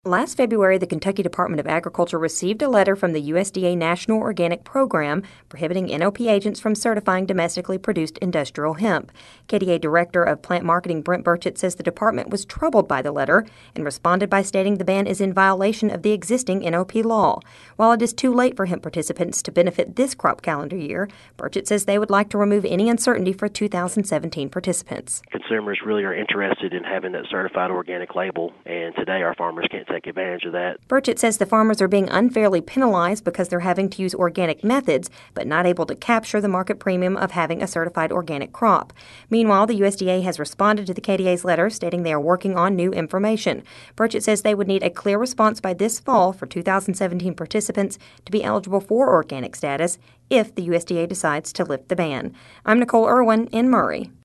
Last February, the Kentucky Department of Agriculture received a letter from the USDA National Organic Program prohibiting NOP agents from certifying domestically produced industrial hemp. KDA Director of Plant Marketing Brent Burchett says the department was troubled by the letter and responded by stating the ban is in violation of the existing NOP law. While it is too late for hemp participants to benefit this crop calendar year, Burchett says they would like to remove any uncertainty for 2017 participants. Consumers really are interested in having that certified organic label, and today our farmers can't take advantage of that. Burchett says the farmers are being unfairly penalized because they're having to use organic methods, but not able to capture the market premium of having a certified organic crop. Meanwhile, the USDA has responded to the KDA's letter, stating they are working on new information. Burchett says they would need a clear response by this fall for 2017 participants to be eligible for organic status if the USDA decides to lift the ban. I'm Nicole Irwin in Murray.